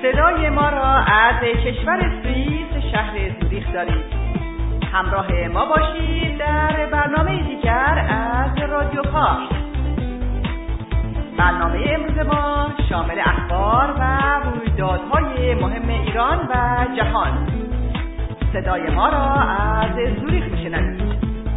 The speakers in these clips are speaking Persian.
صدای ما را از کشور سوئیس شهر زوریخ دارید. همراه ما باشید در برنامه دیگر از رادیو پارس. برنامه امروز ما شامل اخبار و رویدادهای مهم ایران و جهان. صدای ما را از زوریخ میشنوید.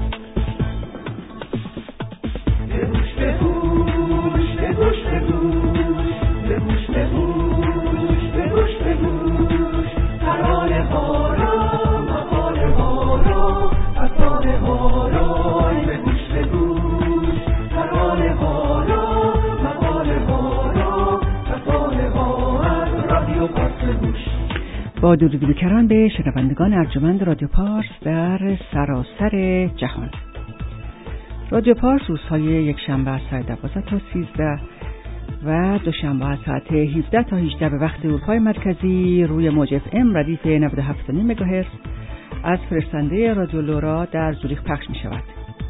با درود بیکران به شنوندگان ارجمند رادیو پارس در سراسر جهان. رادیو پارس روزهای یکشنبه از ساعت 12 تا 13 و دوشنبه از ساعت 17 تا 18 به وقت اروپای مرکزی روی موج اف ام ردیف 97.5 مگاهرتز از فرستنده رادیو لورا در زوریخ پخش می شود.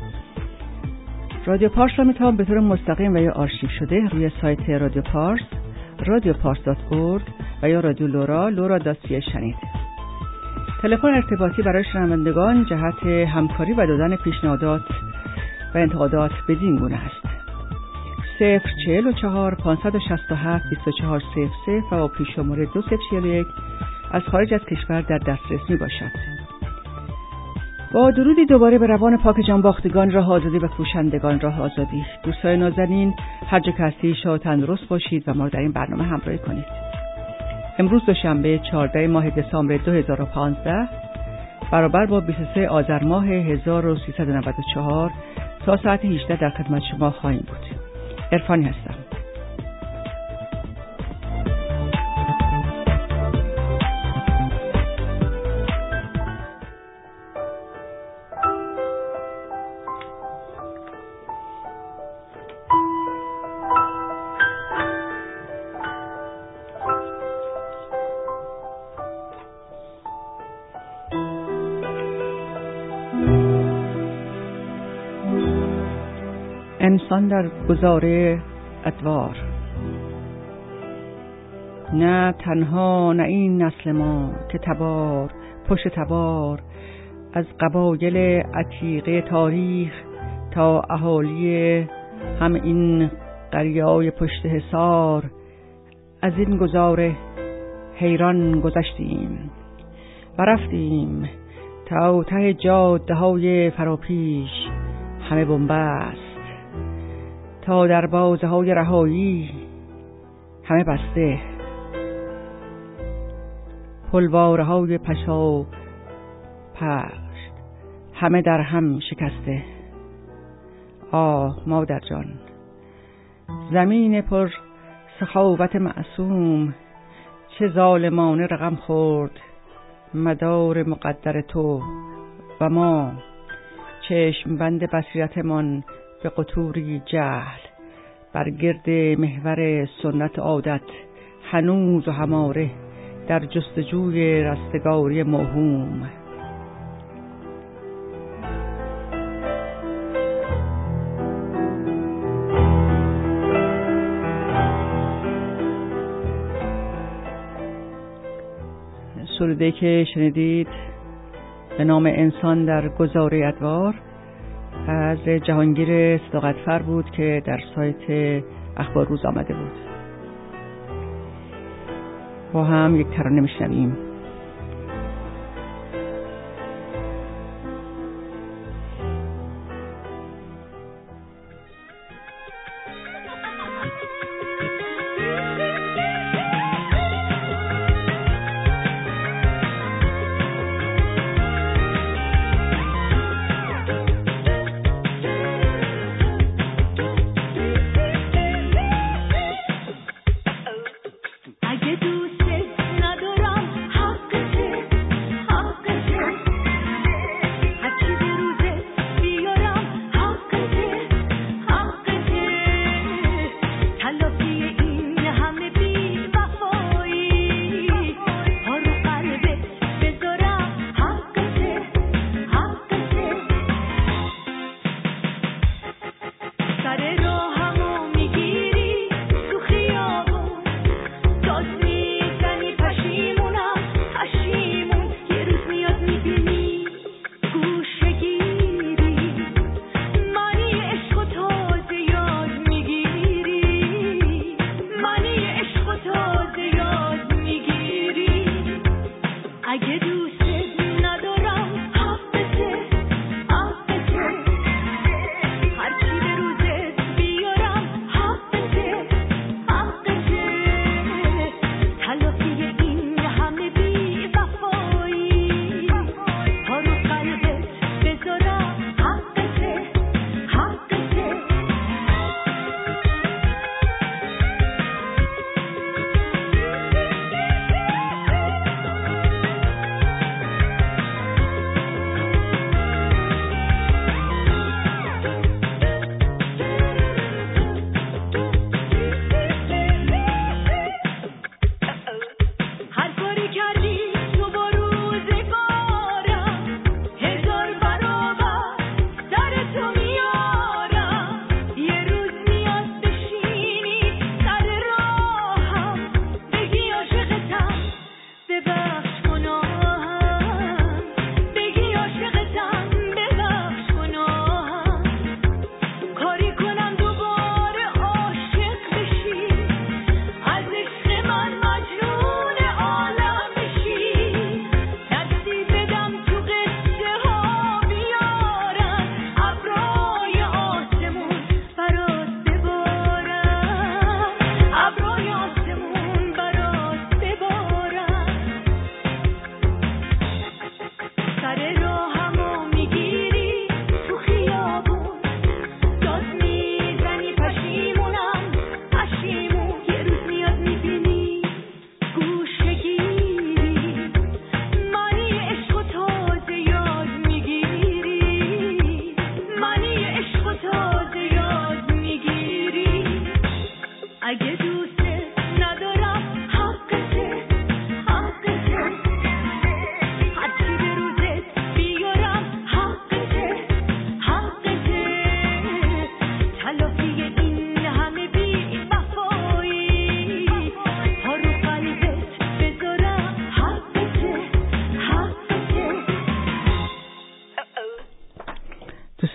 رادیو پارس را می توان به طور مستقیم و یا آرشیو شده روی سایت رادیو پارس radiopars.org و یا رادیو لورا.ca شنید. تلفن ارتباطی برای شنوندگان جهت همکاری و دادن پیشنهادات و انتقادات بدین گونه است: 044 567 2400 و با پیش شماره 2041 از خارج از کشور در دسترس می باشد. با درودی دوباره به روان پاک جانباختگان راه آزادی و کوشندگان راه آزادی. دوستان نازنین، هر جا که هستید شاد و تندرست باشید و ما در این برنامه همراهی کنید. امروز دوشنبه 14 ماه دسامبر 2015 برابر با 23 آذر ماه 1394 تا ساعت 18 در خدمت شما خواهیم بود. عرفانی هستم. انسان در گذاره ادوار، نه تنها نه این نسل ما که تبار پشت تبار از قبایل عتیقه تاریخ تا اهالی هم این قریای پشت حصار از این گذاره حیران گذشتیم و رفتیم تا ته جاده های فراپیش همه بنبست، تا در بازه های رهایی همه بسته، پلواره های پشا پشت همه در هم شکسته. آه مادر جان، زمین پر سخاوت معصوم چه ظالمانه رقم خورد مدار مقدر تو و ما چشم بند بصیرتمان به قطوری جهل بر گرد محور سنت عادت هنوز و هماره در جستجوی رستگاری موهوم. سروده که شنیدید به نام انسان در گذاره ادوار از جهانگیر صداقتفر بود که در سایت اخبار روز آمده بود. با هم یک ترانه میشنویم. اگه دوست ندارم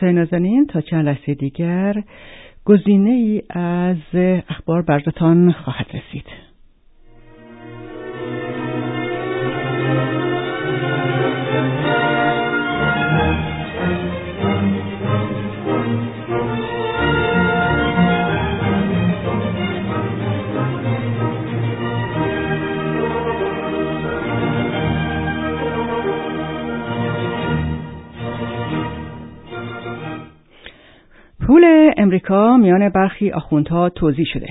دوستان نازنین، تا چند لحظه دیگر گزینه ای از اخبار براتون خواهد رسید. پول امریکا میان برخی آخوندها توزیع شده.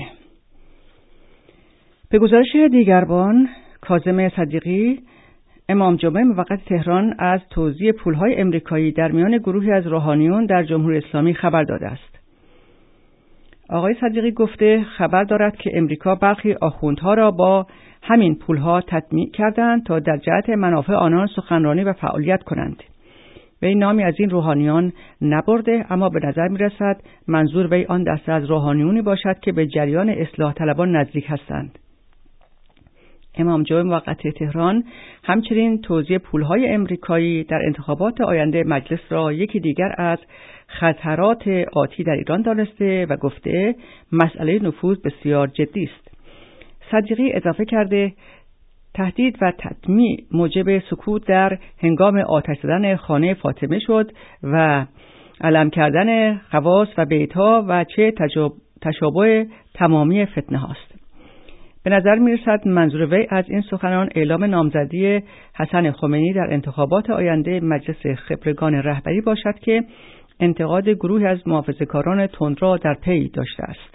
به گزارش دیگربان، کاظم صدیقی، امام جمعه موقت تهران از توزیع پولهای امریکایی در میان گروهی از روحانیون در جمهوری اسلامی خبر داده است. آقای صدیقی گفته خبر دارد که امریکا برخی آخوندها را با همین پولها تطمیع کردند تا در جهت منافع آنان سخنرانی و فعالیت کنند. وی نامی از این روحانیان نبرده، اما به نظر می رسد منظور وی آن دسته از روحانیونی باشد که به جریان اصلاح طلبان نزدیک هستند. امام جمعه موقت تهران همچنین توزیع پولهای امریکایی در انتخابات آینده مجلس را یکی دیگر از خطرات آتی در ایران دانسته و گفته مسئله نفوذ بسیار جدی است. صدیقی اضافه کرده تهدید و تطمیع موجب سکوت در هنگام آتش زدن خانه فاطمه شد و علم کردن خواص و بیتها و چه تشابه تمامی فتنه هاست. به نظر می رسد منظور وی از این سخنان اعلام نامزدی حسن خمینی در انتخابات آینده مجلس خبرگان رهبری باشد که انتقاد گروهی از محافظه‌کاران تندرو در پی داشته است.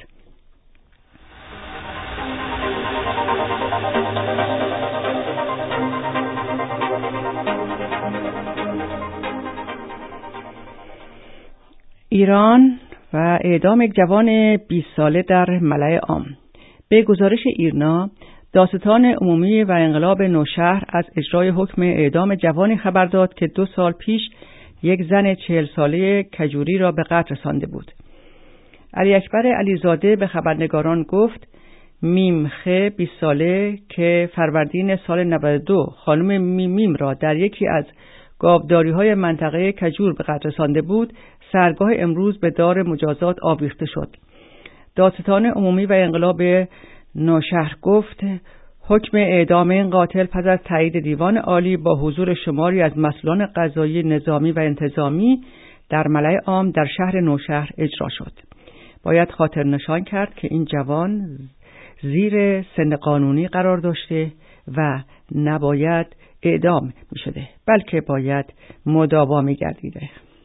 ایران و اعدام یک جوان 20 ساله در ملأ عام. به گزارش ایرنا، دادستان عمومی و انقلاب نوشهر از اجرای حکم اعدام جوانی خبر داد که 2 سال پیش یک زن 40 ساله کجوری را به قتل رسانده بود. علی اکبر علیزاده به خبرنگاران گفت میمخه 20 ساله که فروردین سال 92 خانم میم را در یکی از گاوداری‌های منطقه کجور به قتل رسانده بود، سرگاه امروز به دار مجازات آویخته شد. دادستان عمومی و انقلاب نوشهر گفت حکم اعدام این قاتل پس از تایید دیوان عالی با حضور شماری از مسئولان قضایی، نظامی و انتظامی در ملأ عام در شهر نوشهر اجرا شد. باید خاطر نشان کرد که این جوان زیر سن قانونی قرار داشته و نباید اعدام می شده، بلکه باید مداوا می گردیده.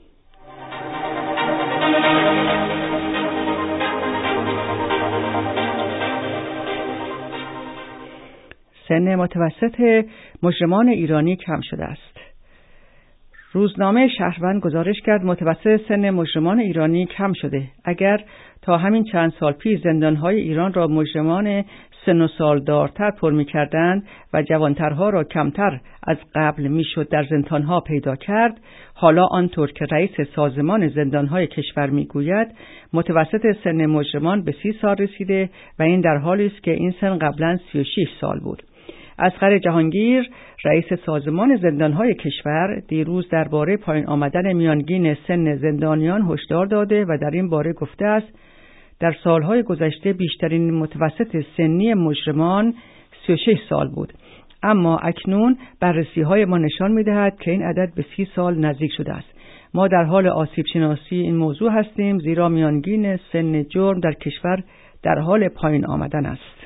سن متوسط مجرمان ایرانی کم شده است. روزنامه شهروند گزارش کرد متوسط سن مجرمان ایرانی کم شده. اگر تا همین چند سال پیش زندانهای ایران را مجرمان سن و سالدارتر پر می‌کردند و جوانترها را کمتر از قبل میشد در زندانها پیدا کرد، حالا آنطور که رئیس سازمان زندانهای کشور میگوید متوسط سن مجرمان به 30 سال رسیده و این در حالی است که این سن قبلا 36 سال بود. اصغر جهانگیر رئیس سازمان زندانهای کشور دیروز درباره پایین آمدن میانگین سن زندانیان هشدار داده و در این باره گفته است در سالهای گذشته بیشترین متوسط سنی مجرمان 36 سال بود، اما اکنون بررسی‌های ما نشان می‌دهد که این عدد به 30 سال نزدیک شده است. ما در حال آسیب شناسی این موضوع هستیم، زیرا میانگین سن جرم در کشور در حال پایین آمدن است.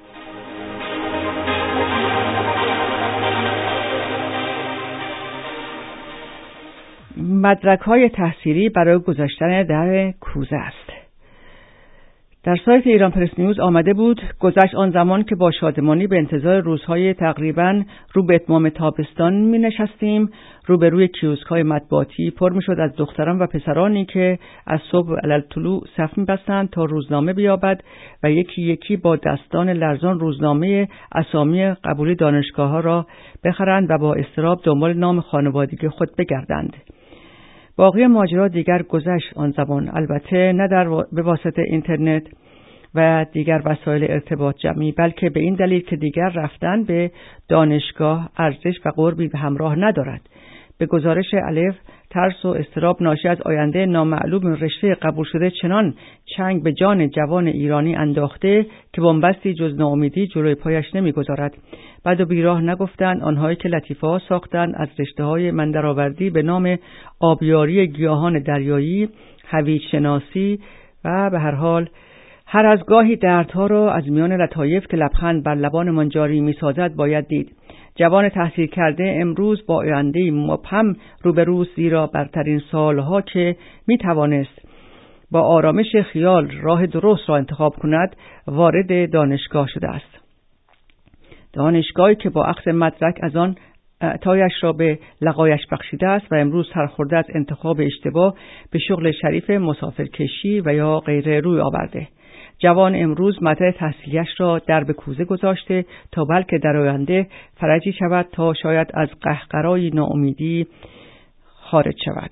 مدرک‌های تحصیلی برای گذاشتن در کوزه است. در سایت ایران پرس نیوز آمده بود گذشت آن زمان که با شادمانی به انتظار روزهای تقریباً رو به اتمام تابستان می نشستیم، روبروی کیوسک‌های مطبوعاتی پر می شد از دختران و پسرانی که از صبح علالطلوع صف می بستند تا روزنامه بیابد و یکی یکی با دستان لرزان روزنامه اسامی قبولی دانشگاه‌ها را بخرند و با اضطراب دنبال نام خانوادگی خود بگردند. باقی ماجرا دیگر گذشت آن زمان، البته نه به واسطه اینترنت و دیگر وسایل ارتباط جمعی، بلکه به این دلیل که دیگر رفتن به دانشگاه ارزش و قربی به همراه ندارد. به گزارش الف، ترس و اضطراب ناشی از آینده نامعلوم رشته قبول شده چنان چنگ به جان جوان ایرانی انداخته که بنبستی جز ناامیدی جلوی پایش نمیگذارد. بد و بیراه نگفتند آنهایی که لطیفه ها ساختند از رشته های من درآوردی به نام آبیاری گیاهان دریایی، هویج شناسی و به هر حال هر از گاهی دردها را از میان لطایف که لبخند بر لبانمان جاری می‌سازد باید دید. جوان تحصیل کرده امروز با آینده‌ای مبهم روبروست، زیرا برترین سالها که می‌توانست با آرامش خیال راه درست را انتخاب کند وارد دانشگاه شده است. دانشگاهی که با اخذ مدرک از آن عطایش را به لقایش بخشیده است و امروز سرخورده از انتخاب اشتباه به شغل شریف مسافرکشی و یا غیره روی آورده. جوان امروز مدرک تحصیلیش را در به کوزه گذاشته تا بلکه در آینده فرجی شود تا شاید از قهقرای ناامیدی خارج شود.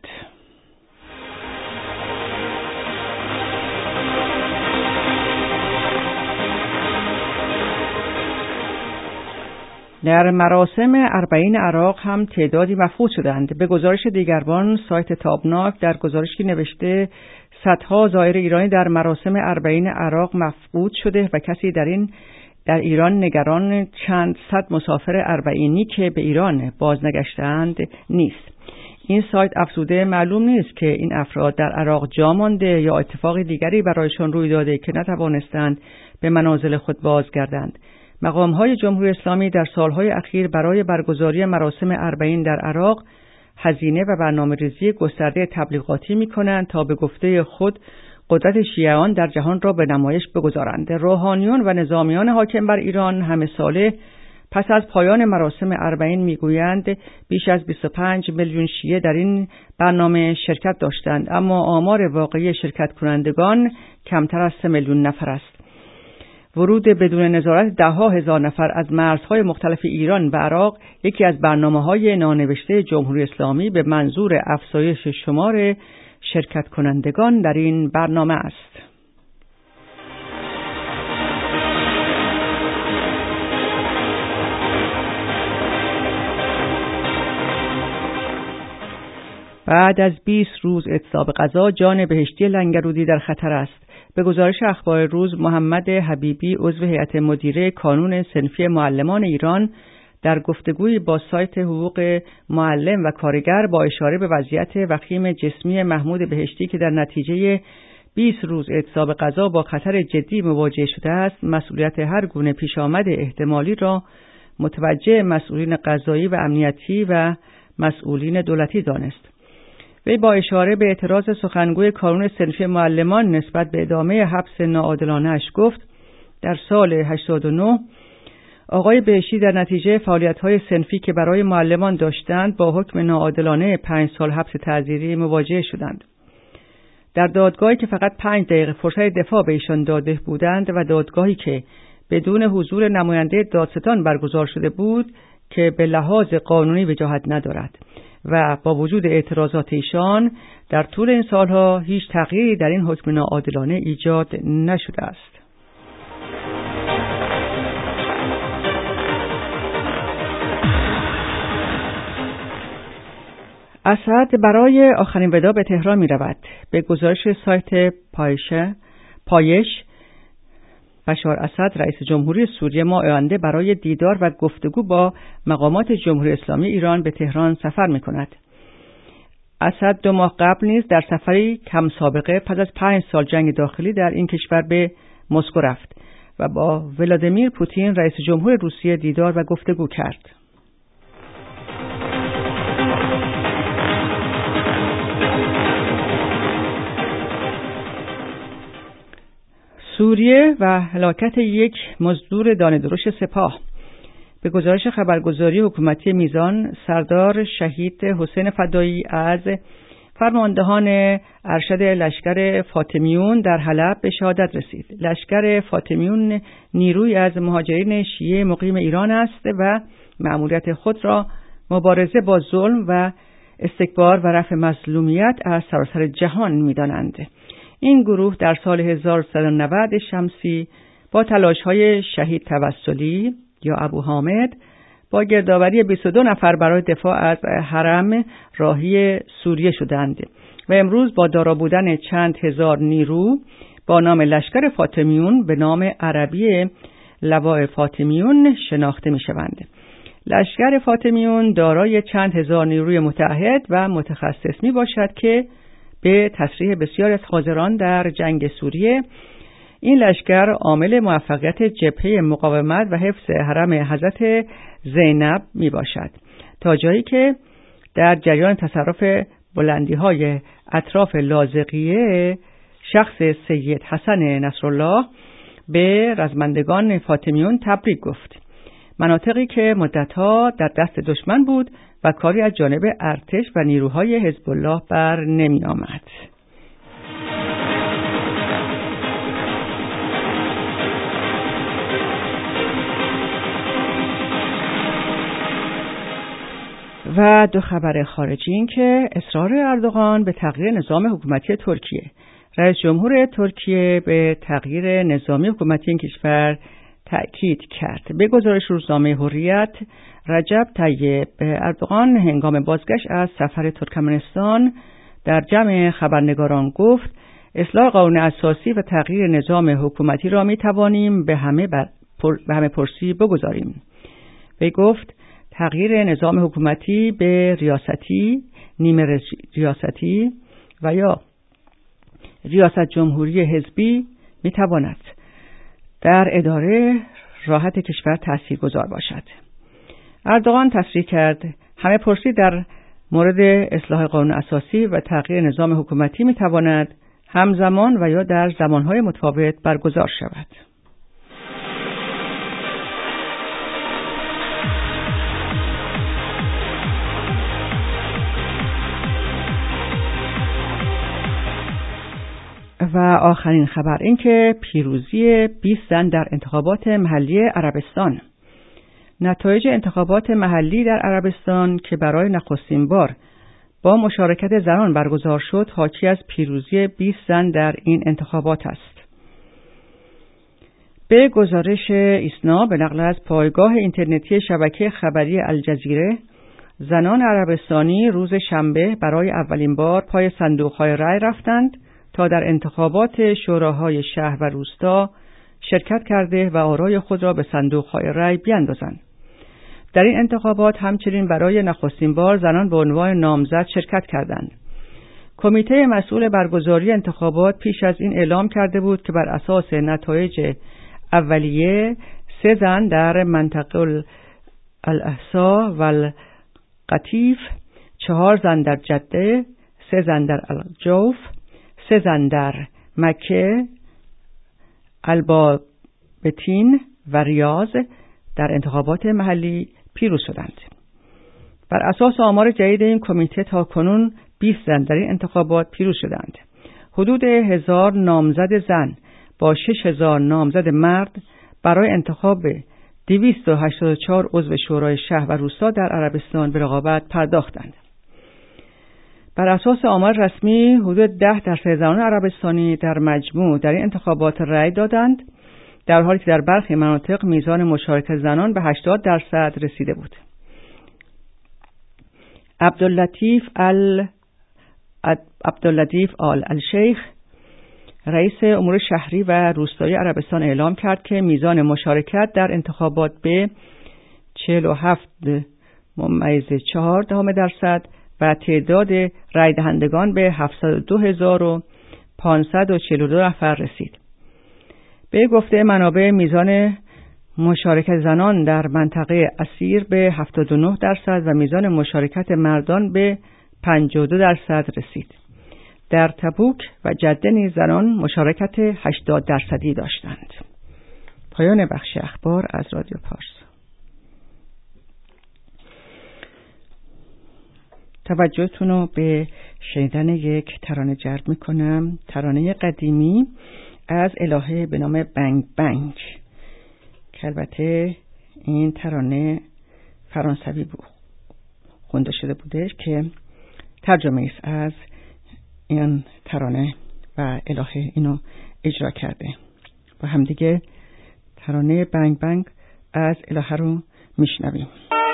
در مراسم اربعین عراق هم تعدادی مفقود شدند. به گزارش دیگران سایت تابناک در گزارشی نوشته صدها زائر ایرانی در مراسم اربعین عراق مفقود شده و کسی در ایران نگران چند صد مسافر اربعینی که به ایران بازنگشتند نیست. این سایت افزوده معلوم نیست که این افراد در عراق جا مانده یا اتفاق دیگری برایشان روی داده که نتوانستند به منازل خود بازگردند. مقام‌های جمهوری اسلامی در سالهای اخیر برای برگزاری مراسم اربعین در عراق هزینه و برنامه‌ریزی گسترده تبلیغاتی می‌کنند تا به گفته خود قدرت شیعیان در جهان را به نمایش بگذارند. روحانیون و نظامیان حاکم بر ایران همه ساله پس از پایان مراسم اربعین می‌گویند بیش از 25 میلیون شیعه در این برنامه شرکت داشتند، اما آمار واقعی شرکت کنندگان کمتر از 3 میلیون نفر است. ورود بدون نظارت ده‌ها هزار نفر از مرزهای مختلف ایران و عراق یکی از برنامه‌های نانوشته جمهوری اسلامی به منظور افزایش شمار شرکت کنندگان در این برنامه است. بعد از 20 روز اعتصاب غذا جان بهشتی لنگرودی در خطر است. به گزارش اخبار روز، محمد حبیبی عضو هیئت مدیره کانون صنفی معلمان ایران در گفتگویی با سایت حقوق معلم و کارگر با اشاره به وضعیت وخیم جسمی محمود بهشتی که در نتیجه 20 روز اعتصاب غذا با خطر جدی مواجه شده است، مسئولیت هر گونه پیش آمد احتمالی را متوجه مسئولین قضایی و امنیتی و مسئولین دولتی دانست. وی با اشاره به اعتراض سخنگوی کانون صنفی معلمان نسبت به ادامه حبس ناعادلانه‌اش گفت در سال 89 آقای بهشتی در نتیجه فعالیت‌های صنفی که برای معلمان داشتند با حکم ناعادلانه 5 سال حبس تعزیری مواجه شدند. در دادگاهی که فقط 5 دقیقه فرصت دفاع به ایشان داده بودند و دادگاهی که بدون حضور نماینده دادستان برگزار شده بود که به لحاظ قانونی وجاهت ندارد و با وجود اعتراضات ایشان در طول این سالها هیچ تغییری در این حکم ناعادلانه ایجاد نشده است. اسد برای آخرین وداع به تهران می رود. به گزارش سایت پایش، بشار اسد رئیس جمهوری سوریه ماه آینده برای دیدار و گفتگو با مقامات جمهوری اسلامی ایران به تهران سفر می کند. اسد 2 ماه قبل نیز در سفری کم سابقه پس از 5 سال جنگ داخلی در این کشور به مسکو رفت و با ولادیمیر پوتین رئیس جمهور روسیه دیدار و گفتگو کرد. سوریه و هلاکت یک مزدور دانه‌درشت سپاه. به گزارش خبرگزاری حکومتی میزان، سردار شهید حسین فدایی از فرماندهان ارشد لشکر فاطمیون در حلب به شهادت رسید. لشکر فاطمیون نیروی از مهاجرین شیعه مقیم ایران است و مأموریت خود را مبارزه با ظلم و استکبار و رفع مظلومیت از سراسر جهان می‌دانند. این گروه در سال 1390 شمسی با تلاش‌های شهید توسلی یا ابو حامد با گردآوری 22 نفر برای دفاع از حرم راهی سوریه شدند و امروز با دارا بودن چند هزار نیرو با نام لشکر فاطمیون به نام عربی لواء فاطمیون شناخته می‌شوند. لشکر فاطمیون دارای چند هزار نیروی متعهد و متخصص میباشد که به تصریح بسیاری از حاضران در جنگ سوریه این لشکر عامل موفقیت جبهه مقاومت و حفظ حرم حضرت زینب میباشد، تا جایی که در جریان تصرف بلندی‌های اطراف لاذقیه شخص سید حسن نصرالله به رزمندگان فاطمیون تبریک گفت، مناطقی که مدتها در دست دشمن بود و کاری از جانب ارتش و نیروهای حزب الله بر نمی آمد. و دو خبر خارجی این که اصرار اردوغان به تغییر نظام حکومتی ترکیه. رئیس جمهور ترکیه به تغییر نظامی حکومتی این کشور تأکید کرد. به گزارش روزنامه حریت، رجب طیب اردوغان هنگام بازگشت از سفر ترکمنستان در جمع خبرنگاران گفت اصلاح قانون اساسی و تغییر نظام حکومتی را می توانیم به همه پرسی بگذاریم. وی گفت تغییر نظام حکومتی به ریاستی، نیمه ریاستی و یا ریاست جمهوری حزبی می تواند در اداره راحت کشور تاثیرگذار باشد. اردوغان تصریح کرد همه پرسی در مورد اصلاح قانون اساسی و تغییر نظام حکومتی می تواند همزمان و یا در زمانهای متفاوت برگزار شود. و آخرین خبر این که پیروزی 20 زن در انتخابات محلی عربستان. نتایج انتخابات محلی در عربستان که برای نخستین بار با مشارکت زنان برگزار شد، حاکی از پیروزی 20 زن در این انتخابات است. به گزارش ایسنا به نقل از پایگاه اینترنتی شبکه خبری الجزیره، زنان عربستانی روز شنبه برای اولین بار پای صندوق‌های رای رفتند تا در انتخابات شوراهای شهر و روستا شرکت کرده و آرای خود را به صندوق‌های رای بیاندازند. در این انتخابات همچنین برای نخستین بار زنان به عنوان نامزد شرکت کردند. کمیته مسئول برگزاری انتخابات پیش از این اعلام کرده بود که بر اساس نتایج اولیه 3 زن در منطقه الاحسا و القطیف، 4 زن در جده، 3 زن در الجوف، 3 زن در مکه، البابتین و ریاض در انتخابات محلی پیروز شدند. بر اساس آمار جدید این کمیته تاکنون 20 زن در این انتخابات پیروز شدند. حدود 1000 نامزد زن با 6000 نامزد مرد برای انتخاب 284 عضو شورای شهر و روستا در عربستان به رقابت پرداختند. بر اساس آمار رسمی حدود 10% زنان عربستانی در مجموع در این انتخابات رأی دادند، در حالی که در برخی مناطق میزان مشارکت زنان به 80% رسیده بود. عبداللطیف آل الشیخ رئیس امور شهری و روستایی عربستان اعلام کرد که میزان مشارکت در انتخابات به 47.4% و تعداد رای دهندگان به 702,542 نفر رسید. به گفته منابع میزان مشارکت زنان در منطقه اسیر به 79% و میزان مشارکت مردان به 52% رسید. در تبوک و جده نیز زنان مشارکت 80% داشتند. پایان بخش اخبار از رادیو پارس. توجهتون رو به شنیدن یک ترانه جلب میکنم، ترانه قدیمی از الهه به نام بنگ بنگ که البته این ترانه فرانسوی بود خونده شده بودش که ترجمه است از این ترانه و الهه اینو اجرا کرده. با هم دیگه ترانه بنگ بنگ از الهه رو میشنویم.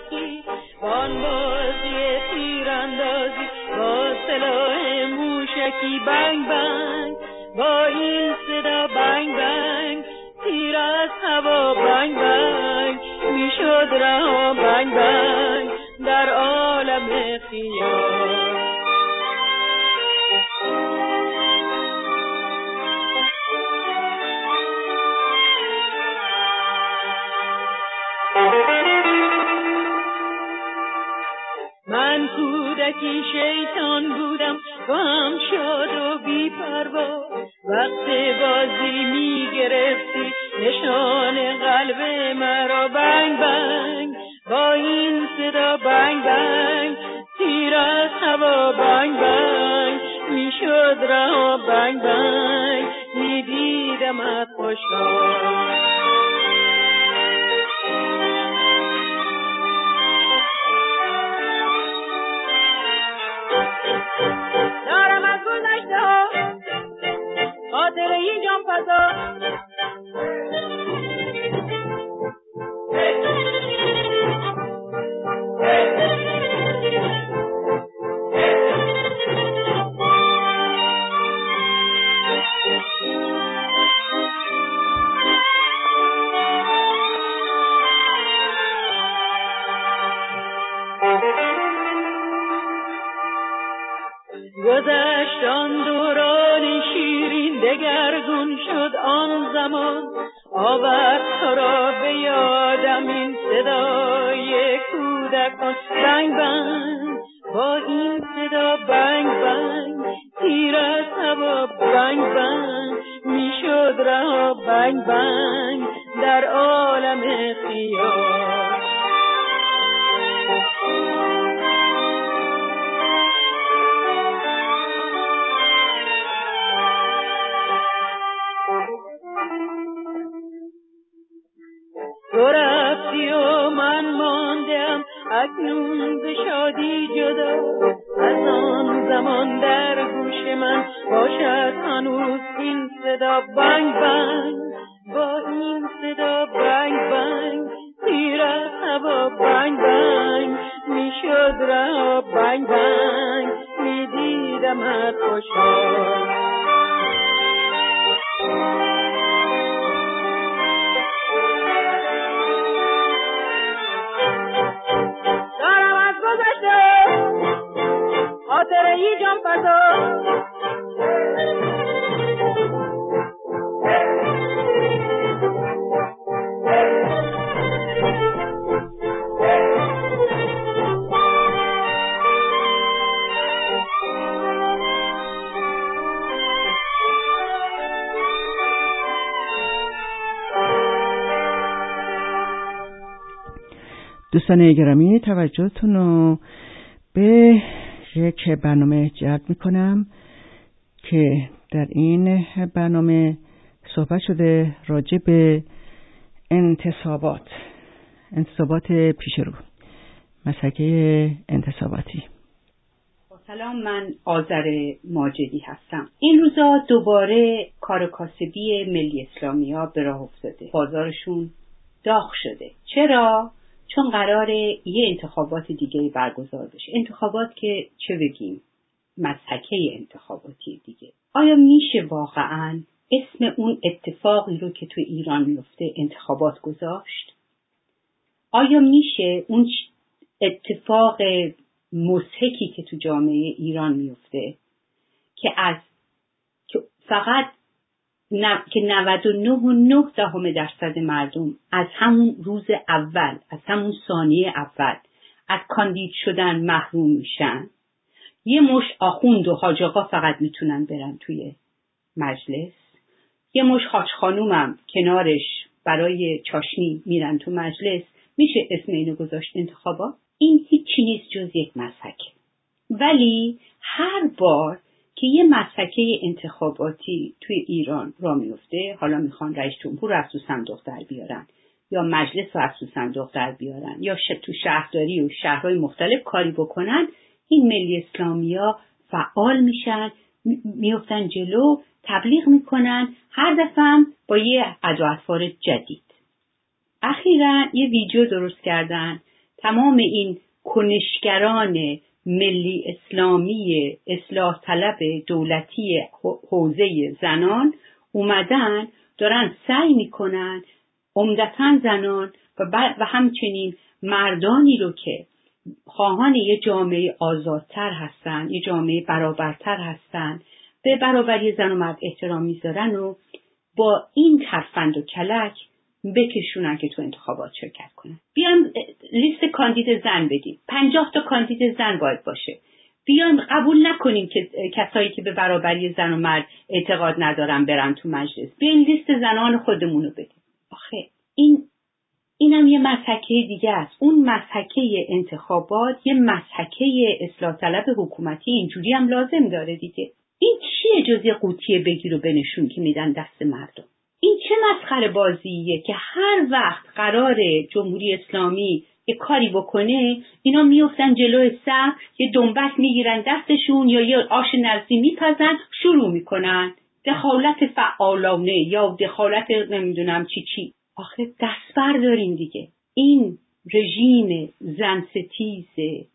مشکی وان بازی تیراندازی با سلاح موشکی بنگ بنگ با این صدا بنگ بنگ تیر از هوا بنگ بنگ میشد رها بنگ بنگ در عالم خیال. من کودکی شیطان بودم و هم شاد و بی پروا وقت بازی می گرفتی نشان قلب مرا بنگ بنگ با این صدا بنگ بنگ تیر از هوا بنگ بنگ می شد رها بنگ بنگ می دیدمت خوشحال. دارم از گذشته ها خاطره ای جان فضا گذشت آن دوران شیرین دگرگون شد آن زمان آورد تو را به یادم این صدای کودکان بنگ بنگ با این صدا بنگ بنگ تیر از هوا بنگ بنگ میشد رها بنگ بنگ در عالم خیال. تو رفتی و من ماندم اکنون به شادی جدا از آن زمان در گوش من باشد هنوز این صدا بنگ بنگ با این صدا بنگ بنگ تیر از هوا بنگ بنگ میشد رها بنگ بنگ میدیدمت خوشحال. خاطره ای جان فضا دوستان گرامی توجهتون رو به یک برنامه جلب میکنم که در این برنامه صحبت شده راجع به انتصابات پیش رو، مسلکه انتصاباتی. سلام، من آذر ماجدی هستم. این روزا دوباره کار کاسبی ملی اسلامی‌ها به راه افتاده. بازارشون داغ شده. چرا؟ چون قراره یه انتخابات دیگه برگزار بشه. انتخابات که چه بگیم؟ مسلکه انتخاباتی دیگه. آیا میشه واقعاً اسم اون اتفاقی رو که تو ایران میفته انتخابات گذاشت؟ آیا میشه اون اتفاق مضحکی که تو جامعه ایران میفته که فقط 99.9% مردم از همون روز اول، از همون ثانیه اول از کاندید شدن محروم میشن؟ یه مش آخوند و حاج آقا فقط میتونن برن توی مجلس، یه مش حاج خانومم کنارش برای چاشنی میرن تو مجلس. میشه اسم اینو گذاشت انتخابات؟ این هیچی نیست جز یک مسلکه. ولی هر بار که یه مسلکه انتخاباتی توی ایران را میفته، حالا میخوان رئیس جمهور رو از تو صندوق در بیارن یا مجلس رو از تو صندوق در بیارن یا تو شهرداری و شهرهای مختلف کاری بکنن، این ملی اسلامی‌ها فعال میشن، میفتن جلو، تبلیغ میکنن، هر دفعه هم با یه ادعاء جدید. اخیراً یه ویدیو درست کردن تمام این کنشگران ملی اسلامی اصلاح طلب دولتی حوزه زنان اومدن دارن سعی میکنن عمدتاً زنان و همچنین مردانی رو که خواهان یه جامعه آزادتر هستن، یه جامعه برابرتر هستن، به برابری زن و مرد احترام میذارن و با این ترفند و کلک بکشونن که تو انتخابات شرکت کنن. بیان لیست کاندید زن بدیم، 50 تا کاندید زن باید باشه. بیان قبول نکنیم که کسایی که به برابری زن و مرد اعتقاد ندارن برن تو مجلس. بیان لیست زنان خودمون رو بدیم. آخه اینم یه مسحکه دیگه است. اون مسحکه انتخابات یه مسحکه اصلاح طلب حکومتی اینجوری هم لازم داره دیگه. این چیه جز یه قوطی بگیر و بنشون که میدن دست مردم؟ این چه مسخره بازیه که هر وقت قرار جمهوری اسلامی یه کاری بکنه اینا میفتن جلوی صف، یه دنبک میگیرن دستشون یا یه آش نزدی میپزن، شروع میکنن دخالت فعالانه یا دخالت نمیدونم چی. آخه دست بردارین دیگه. این رژیم زنستیز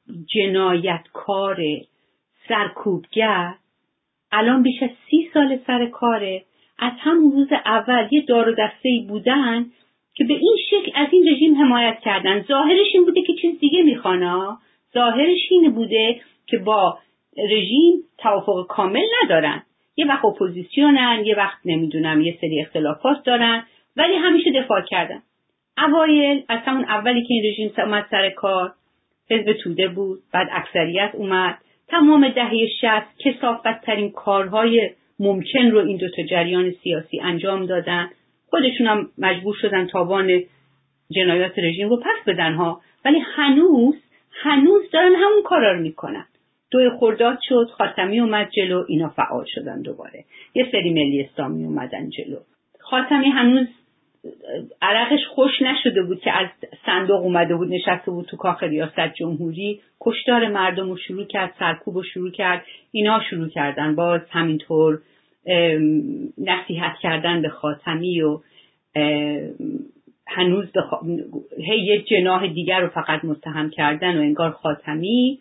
جنایتکار سرکوبگر الان بیش از 30 سال سر کاره. از همون روز اول یه دار و دسته‌ای بودن که به این شکل از این رژیم حمایت کردن. ظاهرش این بوده که چیز دیگه میخوانه، ظاهرش این بوده که با رژیم توافق کامل ندارن، یه وقت اپوزیسیونن، یه وقت نمیدونم یه سری اختلافات دارن، ولی همیشه دفاع کردن. اوایل از همون اولی که این رژیم اومد سر کار حزب توده بود، بعد اکثریت اومد، تمام دهه 60 کثافت‌ترین کارهای ممکن رو این دوتا جریان سیاسی انجام دادن. خودشون هم مجبور شدن تاوان جنایات رژیم رو پس بدن ها، ولی هنوز دارن همون کارا رو میکنن. 2 خرداد شد، خاتمی اومد جلو، اینا فعال شدن دوباره. یه سری ملی اسلامی اومدن جلو. خاتمی هنوز عرقش خوش نشده بود که از صندوق اومده بود نشسته بود تو کاخ ریاست جمهوری، کشتار مردم رو شروع کرد، سرکوب رو شروع کرد. اینا شروع کردن باز همینطور نصیحت کردن به خاتمی و هنوز یه جناح دیگر رو فقط متهم کردن و انگار خاتمی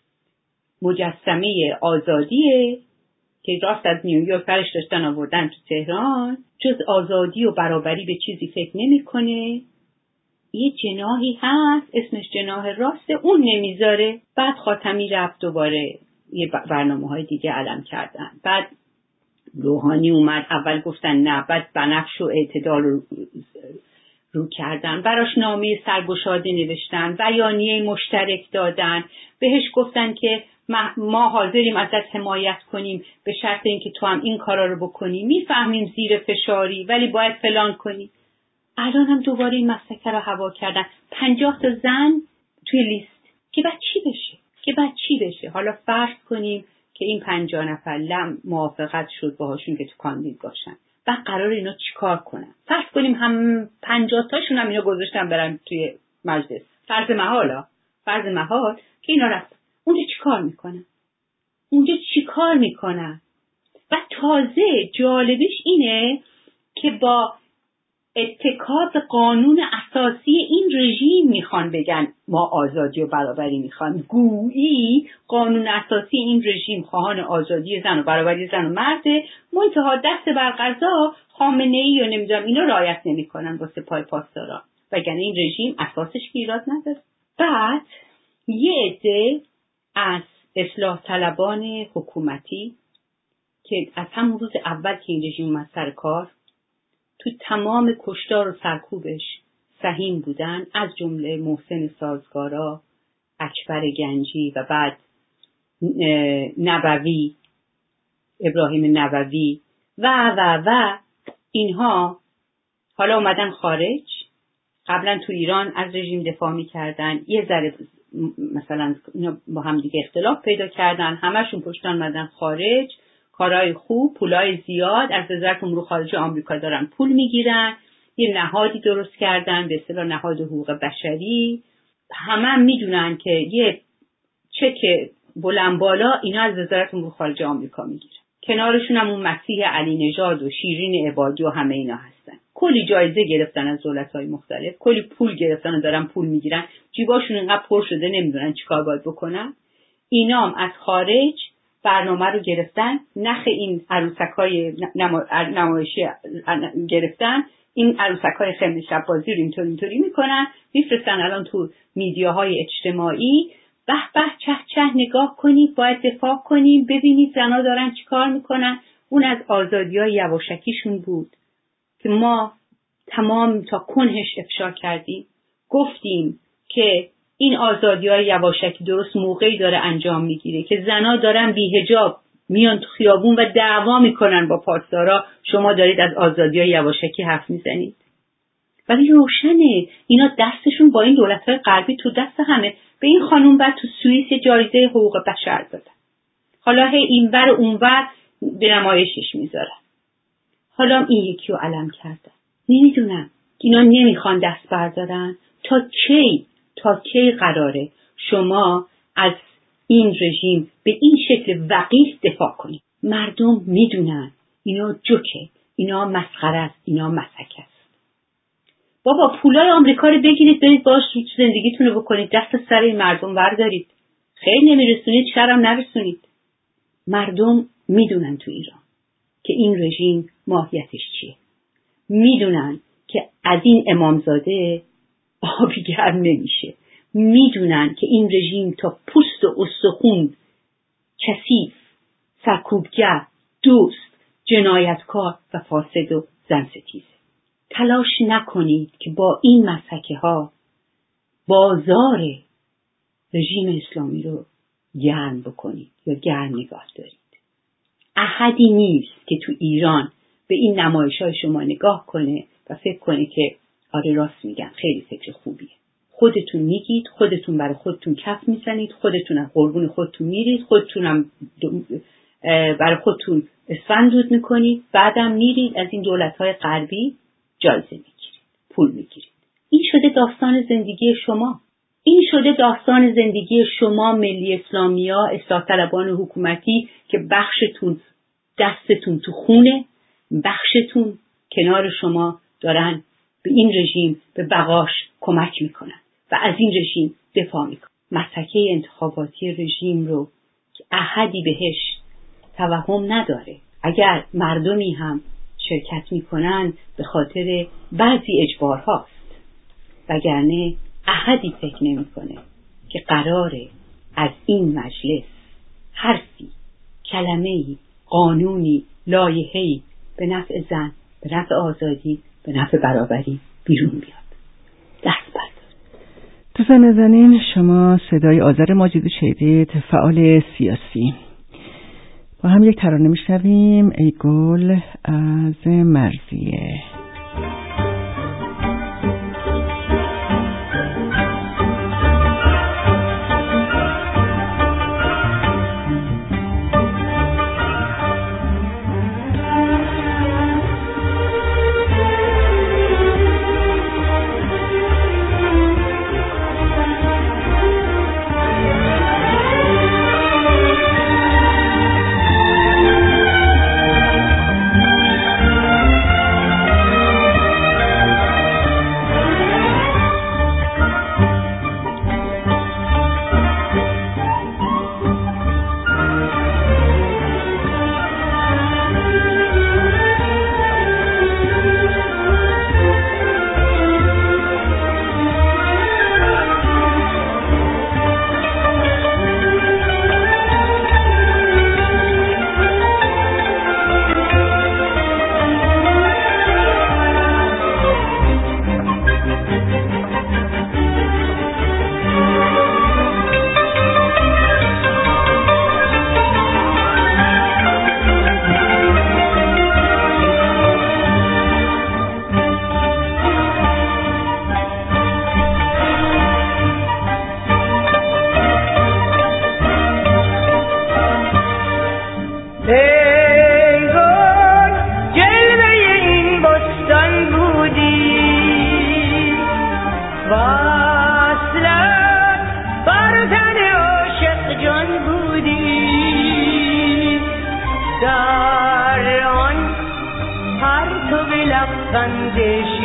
مجسمه آزادیه که راست از نیویورک برش داشتن آوردن تو تهران، جز آزادی و برابری به چیزی فکر نمی‌کنه. یه جناحی هست اسمش جناح راست، اون نمیذاره. بعد خاتمی رفت دوباره یه برنامه‌های دیگه علم کردن. بعد روحانی اومد، اول گفتن نه، بعد بنفش و اعتدال رو کردن، براش نامه سرگشاده نوشتن، بیانیه مشترک دادن، بهش گفتن که ما حاضریم ازت حمایت کنیم به شرط اینکه تو هم این کارا رو بکنی، میفهمیم زیر فشاری ولی باید فلان کنی. الان هم دوباره این مسئله رو هوا کردن. 50 تا زن توی لیست که بعد چی بشه؟ حالا فرض کنیم که این 50 نفر موافقت شد باهاشون که تو کاندید باشن. بعد قرار اینا چیکار کنن؟ فرض کنیم هم 50 تاشون هم اینا گذاشتن برن توی مجلس. فرض محال که اینا رفتن. اونجا چیکار میکنن؟ و تازه جالبش اینه که با اتکا به قانون اساسی این رژیم میخوان بگن ما آزادی و برابری میخوان. گویی قانون اساسی این رژیم خواهان آزادی زن و برابری زن و مرده، منتها دست بر قضا خامنه‌ای و نمیدونم اینا رعایت نمیکنن واسه پای پاسداران، وگرنه این رژیم اساسش ایراد نداره. بعد یه عده از اصلاح طلبان حکومتی که از همون روز اول که این رژیم اومد سر کار تو تمام کشتار و سرکوبش سهیم بودن، از جمله محسن سازگارا، اکبر گنجی و بعد نبوی، ابراهیم نبوی و اینها حالا اومدن خارج. قبلا تو ایران از رژیم دفاع می‌کردن، یه ذره مثلا اینا با هم دیگه اختلاف پیدا کردن، همشون پشتان اومدن خارج، کارهای خوب، پولای زیاد از وزارت امور خارجه آمریکا دارن پول میگیرن، یه نهادی درست کردن به اصطلاح نهاد حقوق بشری. همه میدونن که یه چک بلند بالا اینا از وزارت امور خارجه آمریکا میگیرن. کنارشون هم اون مسیح علی نژاد و شیرین عبادی و همه اینا هستن. کلی جایزه گرفتن از دولت‌های مختلف، کلی پول گرفتن و دارن پول میگیرن، جیباشون اینقدر پر شده نمیدونن چیکار باید بکنن. اینام از خارج برنامه رو گرفتن، نخ این عروسک‌های نمایشی گرفتن، این عروسک‌های خیمه شب بازی رو اینطوری میکنن، میفرستن الان تو میدیاهای اجتماعی. به به چه چه نگاه کنید، باید دفاع کنیم، ببینید زنا دارن چیکار میکنن. اون از آزادی‌های یواشکیشون بود که ما تمام تا کنهش افشا کردیم، گفتیم که این آزادی‌های یواشکی درست موقعی داره انجام میگیره که زنا دارن بی‌حجاب میان تو خیابون و دعوا میکنن با پاسدارا، شما دارید از آزادی‌های یواشکی حرف میزنید. ولی روشنه اینا دستشون با این دولت‌های غربی تو دست همه. به این خانم بعد تو سوئیس جایزه حقوق بشر دادن، حالا اینور اونور به نمایشش میذارن، حالا این یکی رو علم کردن. نمیدونم اینا نمیخوان دست بردارن. تا کی قراره شما از این رژیم به این شکل وقیح دفاع کنید؟ مردم میدونن اینا جوکه، اینا مسخره است، اینا مسخره است. بابا پولای آمریکا رو بگیرید برید باش زندگیتون رو بکنید، دست سر این مردم بردارید. خیلی نمیرسونید، شرم نرسونید. مردم میدونن تو ایران که این رژیم ماهیتش چیه. میدونن که از این امامزاده آبی گرم نمیشه. میدونن که این رژیم تا پوست و استخون، کثیف، سرکوبگر، دوست، جنایتکار و فاسد و زنستیزه. تلاش نکنید که با این مسحکه ها بازار رژیم اسلامی رو گرم بکنید یا گرم نگاه دارید. احدی نیست که تو ایران به این نمایش‌های شما نگاه کنه و فکر کنه که آره راست میگن، خیلی فکر خوبیه. خودتون میگید، خودتون برای خودتون کف میزنید، خودتون از قربون خودتون میرید، خودتون هم برای خودتون اسفندود میکنید، بعدم میرید از این دولت‌های غربی جایزه میگیرید، پول میگیرید. این شده داستان زندگی شما. این شده داستان زندگی شما ملی اسلامیا، اصلاح طلبان حکومتی که بخشتون دستتون تو خونه، بخشتون کنار شما دارن به این رژیم به بقاش کمک میکنن و از این رژیم دفاع میکنن. مسحکه انتخاباتی رژیم رو که احدی بهش توهم نداره. اگر مردمی هم شرکت میکنن به خاطر بعضی اجبارهاست، وگرنه احدی فکر نمیکنه که قراره از این مجلس حرفی، کلمه‌ای، قانونی، لایحه‌ای به نفع زن، به نفع آزادی، به نفع برابری بیرون بیاد. دست بردار. دوستان نازنین، شما صدای آذر ماجدی شنیدید، فعال سیاسی. با هم یک ترانه میشنویم، ای گل از مرضیه. لبخند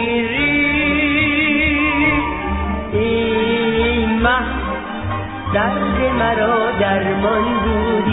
شیرین ای مه درد مرا درمان بودی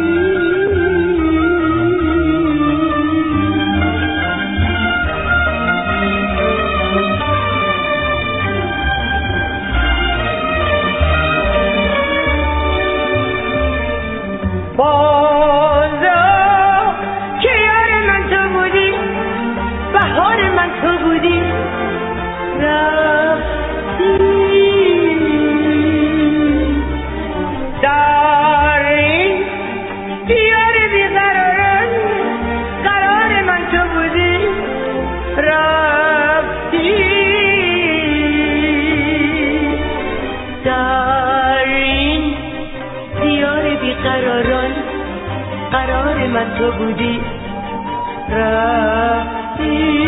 تو بودی رفتی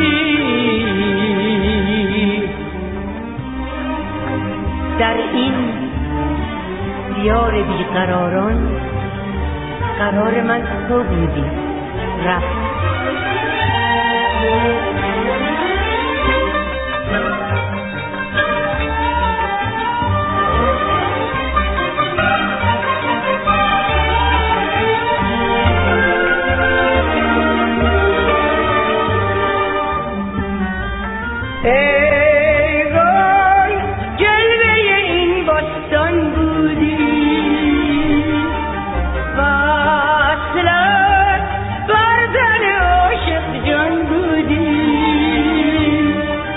در این دیار بیقراران قرار من تو بودی رفتی ای وای جلوه این بستان بودی وصلت بر زن عاشق جان بودی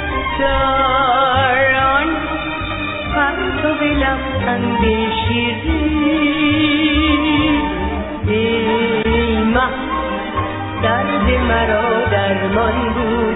در آن پرتو لبخند شیرین ای مه درد مرا درمان بود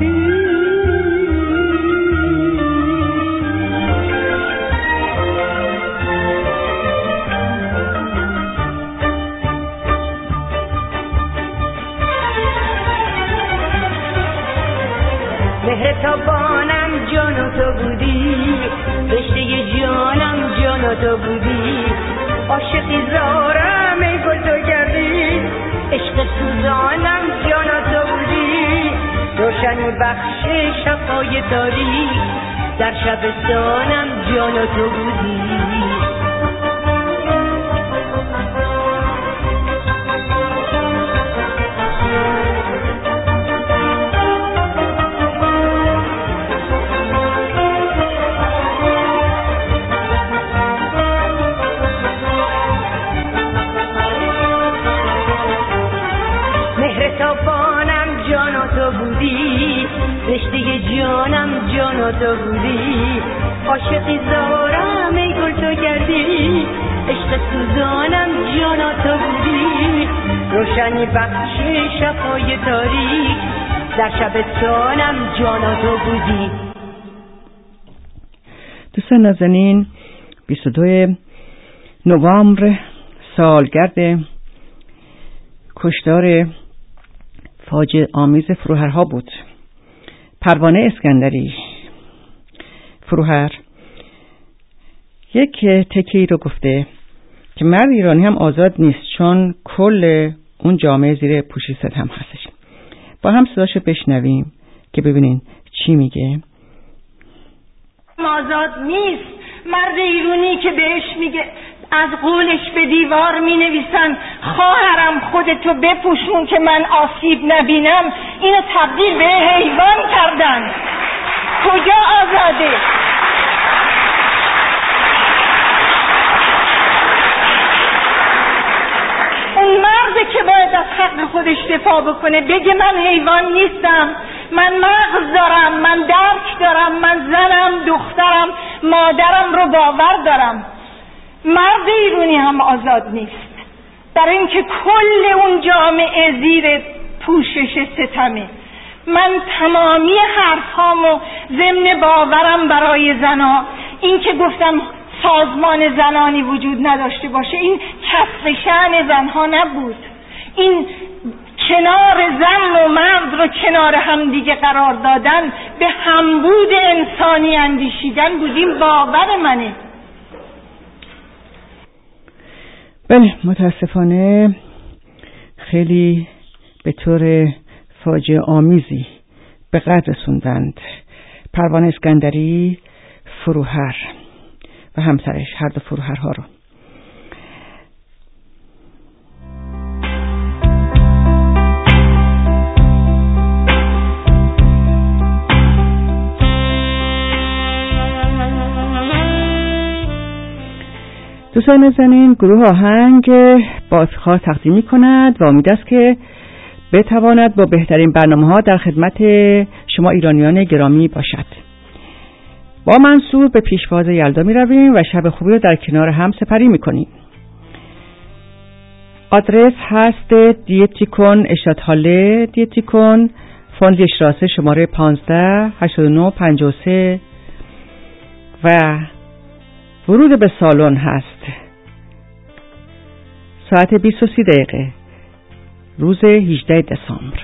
مهرتابانم جان تو بودی رشته جانم جان تو بودی عاشقی زارم ای گل تو کردی عشق سوزانم جان تو بودی روشنی بخش شب‌های تاریک در شبستانم جان تو بودی رشته جانم جان تو بودی عاشقی زارم ای گل تو کردی عشق سوزانم جان تو بودی روشنی بخش شب‌های تاریک در شبستانم جان تو بودی. دوستان نازنین 22 نوامبر سالگرد کشتار فاجعه آمیز فروهرها بود. پروانه اسکندری فروهر یک تکی رو گفته که مرد ایرانی هم آزاد نیست چون کل اون جامعه زیر پوشش ستم هستش. با هم صداشو بشنویم که ببینین چی میگه. آزاد نیست مرد ایرانی که بهش میگه از قولش به دیوار می نویسن خواهرم خودتو بپوشون که من آسیب نبینم، اینو تبدیل به حیوان کردن. کجا آزاده؟ اون مرده که باید از حق خودش دفاع بکنه بگه من حیوان نیستم، من مغز دارم، من درک دارم، من زنم، دخترم، مادرم رو باور دارم. مرد ایرانی هم آزاد نیست برای اینکه کل اون جامعه زیر پوشش ستمه. من تمامی حرفامو ضمن باورم برای زنا، این که گفتم سازمان زنانی وجود نداشته باشه، این کسب شأن زنها نبود، این کنار زن و مرد رو کنار هم دیگه قرار دادن، به همبود انسانی اندیشیدن بود. این باور منه. بله، متاسفانه خیلی به طور فاجعه آمیزی به قدر رسوندند. پروانه اسکندری، فروهر و همسرش، هر دو فروهرها رو. دوستان نازنین، گروه آهنگ با افتخار تقدیم می‌کند و امید است که بتواند با بهترین برنامه‌ها در خدمت شما ایرانیان گرامی باشد. با منصور به پیشواز یلدا می‌رویم و شب خوبی رو در کنار هم سپری می‌کنیم. آدرس هست دیتیکون اشتاتحاله دیتیکون، فوندی اشتراس شماره 158953 و ورود به سالن هست ساعت 20:30 دقیقه روز 18 دسامبر.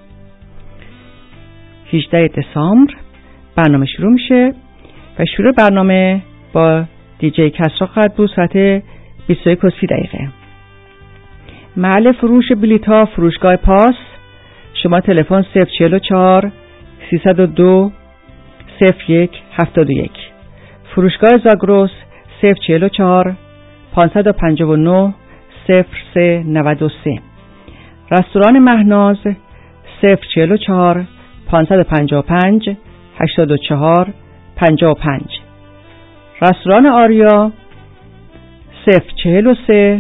18 دسامبر برنامه شروع میشه و شروع برنامه با دیجی کسرا خواهد بود ساعت 21:30 دقیقه. محل فروش بلیط‌ها فروشگاه پاس، شما تلفن 044 302 0171. فروشگاه زاگرس 044 559 0393. رستوران مهناز 044 555 84 55. رستوران آریا 043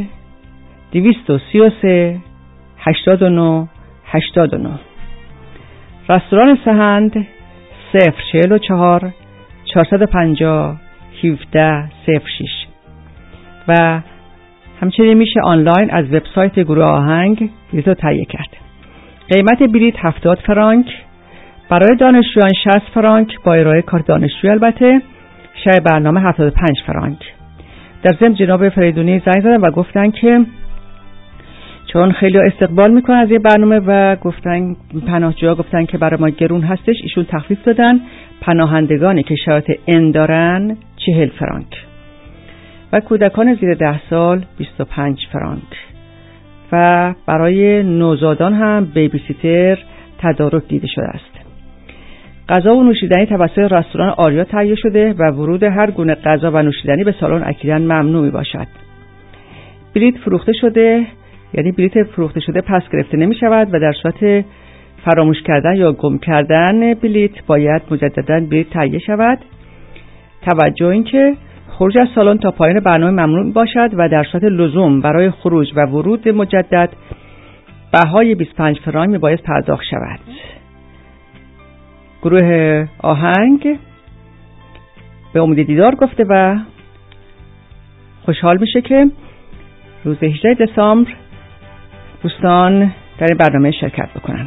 233 89 89. رستوران سهند 044 450 1706 و همچنین میشه آنلاین از وبسایت گروه آهنگ بلیط رو تهیه کرد. قیمت بلیط 70 فرانک، برای دانشجویان 60 فرانک با ارائه کارت دانشجویی، البته شب برنامه 75 فرانک. در ضمن جناب فریدونی زنگ زدن و گفتن که چون خیلی استقبال میکنن از یه برنامه و گفتن پناهجوها گفتن که برای ما گرون هستش، ایشون تخفیف دادن پناهندگانی که شرایط ان دارن 40 فرانک و کودکان زیر 10 سال 25 فرانک و برای نوزادان هم بیبی سیتر تدارک دیده شده است. غذا و نوشیدنی توسط رستوران آریا تهیه شده و ورود هر گونه غذا و نوشیدنی به سالن اکیداً ممنوع باشد. بلیط فروخته شده، یعنی بلیط فروخته شده پس گرفته نمی شود و در صورت فراموش کردن یا گم کردن بلیط باید مجدداً بلیط تهیه شود. توجه این که خروج از سالن تا پایان برنامه ممنوع باشد و در صورت لزوم برای خروج و ورود مجدد بهای 25 فرانک میباید پرداخت شود. گروه آهنگ به امید دیدار گفته و خوشحال میشه که روز 18 دسامبر دوستان در این برنامه شرکت بکنن.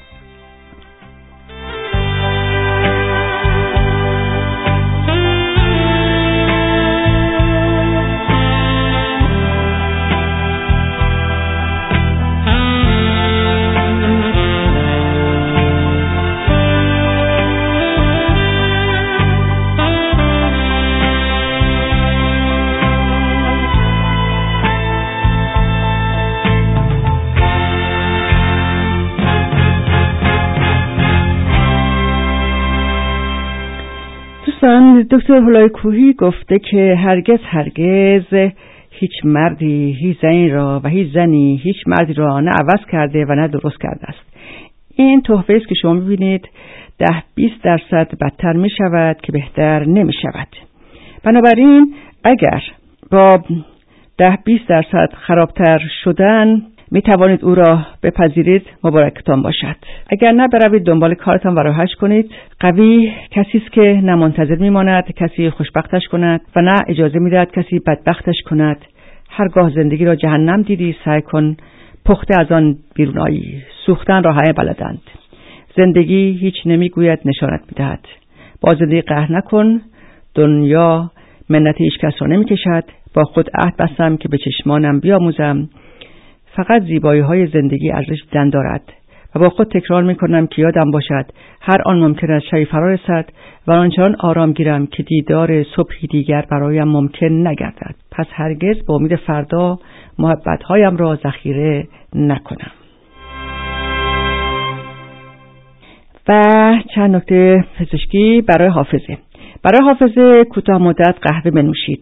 دکتر هلای کوهی گفته که هرگز هیچ مردی هیچ زنی را و هیچ زنی هیچ مردی را نه عوض کرده و نه درست کرده است. این تحفه است که شما می‌بینید 10-20% بدتر می شود که بهتر نمی شود. بنابراین اگر با 10-20% خرابتر شدن می توانید او را بپذیرید، مبارکتان باشد. اگر نه، بروید دنبال کارتان و راهش کنید. قوی کسی است که نه منتظر میماند کسی خوشبختش کند و نه اجازه میدهد کسی بدبختش کند. هرگاه زندگی را جهنم دیدی، سعی کن پخته از آن بیرون آیی. سوختن را همه بلدند. زندگی هیچ نمیگوید، نشانت میدهد. با زندگی قهر نکن. دنیا منت هیچ کس را نمیکشد. با خود عهد بستم که به چشمانم بیاموزم فقط زیبایی‌های زندگی ارزش دیدن دارد و با خود تکرار می‌کنم که یادم باشد هر آن ممکن است شبی فرا رسد و آنچنان آرام گیرم که دیدار صبحی دیگر برایم ممکن نگردد. پس هرگز با امید فردا محبت‌هایم را ذخیره نکنم. و چند نکته پزشکی برای حافظه. برای حافظه کوتاه مدت قهوه بنوشید.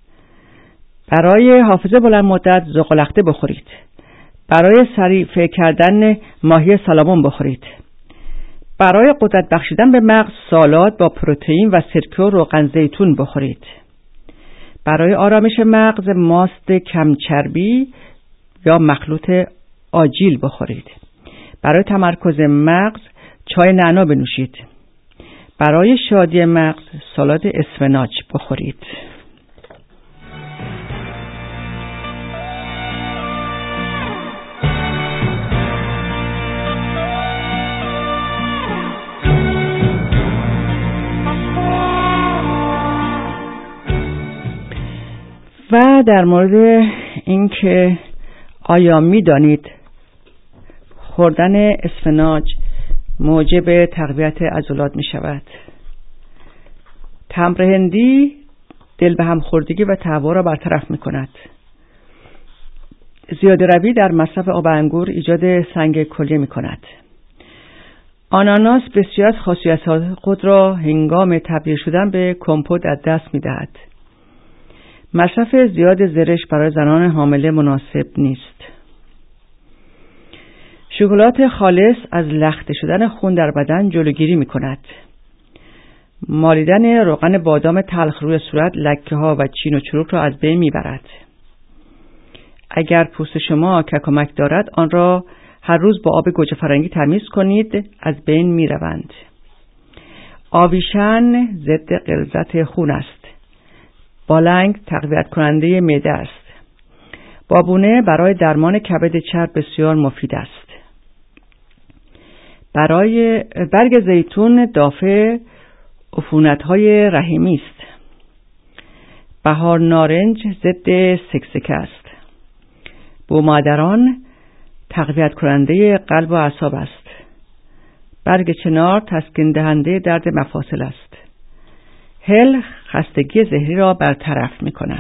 برای حافظه بلند مدت زغال‌لخته بخورید. برای سریع فکر کردن ماهی سالمون بخورید. برای قدرت بخشیدن به مغز سالاد با پروتئین و سرکه و روغن زیتون بخورید. برای آرامش مغز ماست کم چربی یا مخلوط آجیل بخورید. برای تمرکز مغز چای نعنا بنوشید. برای شادی مغز سالاد اسفناج بخورید. و در مورد اینکه آیا می‌دانید خوردن اسفناج موجب تقویت عضلات می شود؟ تمر هندی دل به هم خوردگی و تهوع را برطرف می کند. زیاده روی در مصرف آب انگور ایجاد سنگ کلیه می کند. آناناس بسیار از خاصیت‌های خود را هنگام تبدیل شدن به کمپوت از دست می دهد. مصرف زیاد زرشک برای زنان حامله مناسب نیست. شکلات خالص از لخته شدن خون در بدن جلوگیری می کند. مالیدن روغن بادام تلخ روی صورت لکه ها و چین و چروک را از بین می برد. اگر پوست شما ککمک دارد آن را هر روز با آب گوجه فرنگی تمیز کنید، از بین می روند. آویشن ضد غلظت خون است. بالنگ تقویت کننده معده است. بابونه برای درمان کبد چرب بسیار مفید است. برای برگ زیتون دافع عفونت‌های رحمی است. بهار نارنج ضد سکسکه است. بومادران تقویت کننده قلب و اعصاب است. برگ چنار تسکین دهنده درد مفاصل است. هل خستگی ذهنی را برطرف می کند.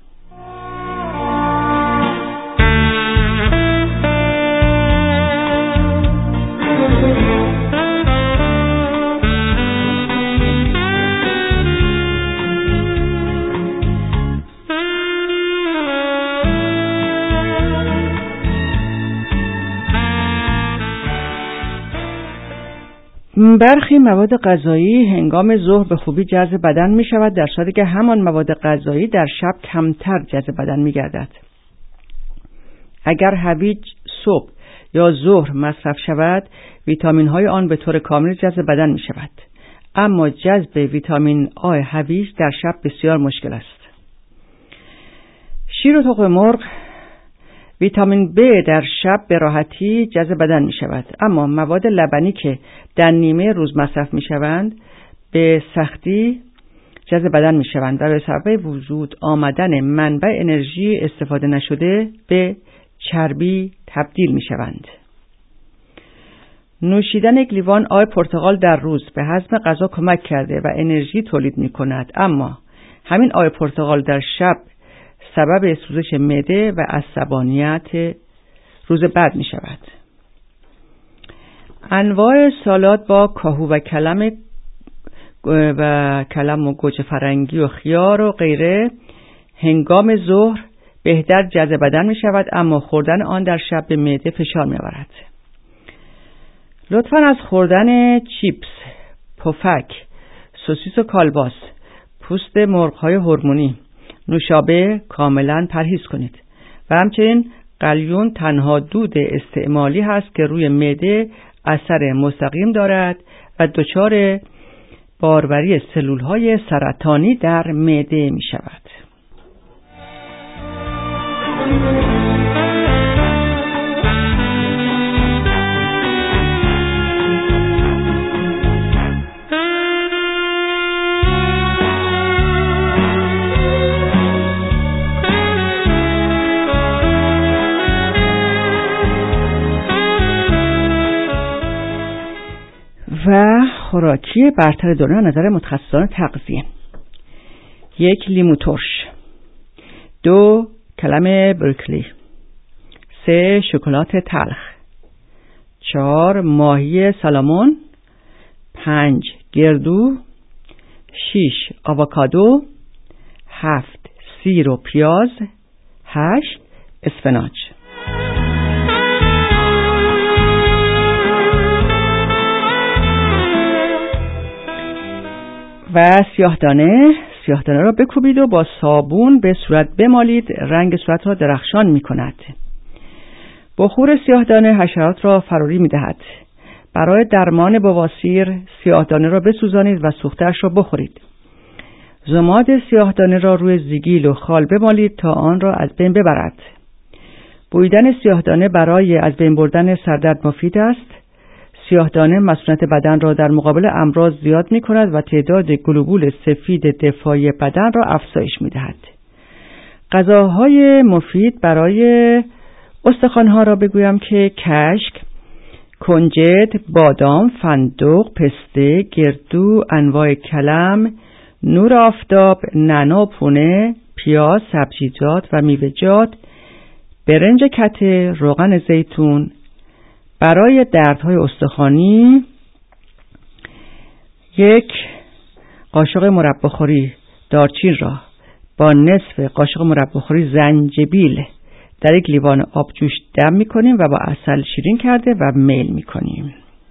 برخی مواد غذایی هنگام ظهر به خوبی جذب بدن می شود، در صورتی که همان مواد غذایی در شب کمتر جذب بدن می گردد. اگر هویج صبح یا ظهر مصرف شود، ویتامین های آن به طور کامل جذب بدن می شود. اما جذب ویتامین آ هویج در شب بسیار مشکل است. شیر و تخم مرغ ویتامین B در شب به راحتی جذب بدن می شود، اما مواد لبنی که در نیمه روز مصرف می شوند به سختی جذب بدن می شوند و به سبب وجود آمدن منبع انرژی استفاده نشده به چربی تبدیل می شوند. نوشیدن یک لیوان آب پرتقال در روز به هضم غذا کمک کرده و انرژی تولید می کند، اما همین آب پرتقال در شب سبب سوزش معده و عصبانیت روز بعد می شود. انواع سالاد با کاهو و کلم و گوجه فرنگی و خیار و غیره هنگام ظهر بهتر جذب بدن می شود، اما خوردن آن در شب به معده فشار می آورد. لطفاً از خوردن چیپس، پفک، سوسیس و کالباس، پوست مرغ‌های هورمونی، نوشابه کاملا پرهیز کنید و همچنین قلیون تنها دود استعمالی هست که روی معده اثر مستقیم دارد و دچار باروری سلول‌های سرطانی در معده می شود. و خوراکی برتر دنیا نظر متخصصان تغذیه: 1 لیمو ترش، 2 کلم برکلی، 3 شکلات تلخ، 4 ماهی سالمون، 5 گردو، 6 آووکادو، 7 سیر و پیاز، 8 اسفناج. و سیاهدانه را بکوبید و با صابون به صورت بمالید. رنگ صورت را درخشان می کند. بخور سیاهدانه حشرات را فراری می دهد. برای درمان بواسیر سیاهدانه را بسوزانید و سوخته‌اش را بخورید. ضماد سیاهدانه را روی زیگیل و خال بمالید تا آن را از بین ببرد. بویدن سیاهدانه برای از بین بردن سردرد مفید است. سیاهدانه مسئولیت بدن را در مقابل امراض زیاد می کند و تعداد گلوبول سفید دفاعی بدن را افزایش می دهد. غذاهای مفید برای استخوان‌ها را بگویم که کشک، کنجد، بادام، فندق، پسته، گردو، انواع کلم، نور آفتاب، نعنا، پونه، پیاز، سبزیجات و میوه‌جات، برنج کته، روغن زیتون. برای دردهای استخوانی 1 قاشق مرباخوری دارچین را با نصف قاشق مرباخوری زنجبیل در 1 لیوان آب جوش دم می‌کنیم و با عسل شیرین کرده و میل می‌کنیم.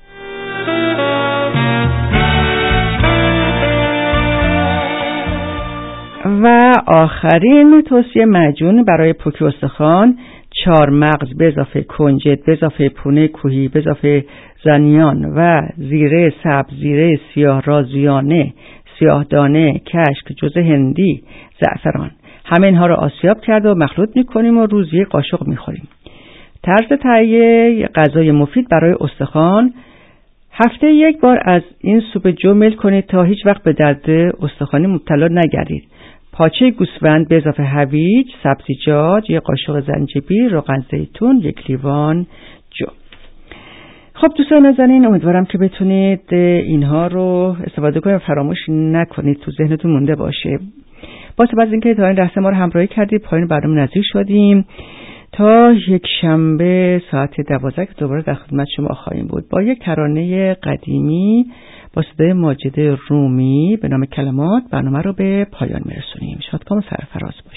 و آخرین توصیه معجون برای پوک استخوان: 4 مغز به اضافه کنجد به اضافه پونه کوهی به اضافه زنیان و زیره سبز، زیره سیاه، رازیانه، سیاهدانه، کشک، جوز هندی، زعفران. همه اینها را آسیاب کرده و مخلوط می‌کنیم و روزی 1 قاشق می‌خوریم. طرز تهیه غذای مفید برای استخوان: هفته 1 بار از این سوپ جو میل کنید تا هیچ وقت به درد استخوانی مبتلا نگردید. پاچه گوسفند به اضافه هویج، سبزیجات، 1 قاشق زنجبیل، روغن زیتون، 1 لیوان جو. خب دوستان نازنین، امیدوارم که بتونید اینها رو استفاده کنید و فراموش نکنید، تو ذهنتون مونده باشه. با سپاس از اینکه تا این لحظه ما رو همراهی کردید. پایان برنامه نزدیک شدیم. تا یک شنبه ساعت 12 دوباره در خدمت شما خواهیم بود با یک ترانه قدیمی با صدای ماجد رومی به نام کلمات. برنامه رو به پایان میرسونیم. شادکام و سرفراز بود.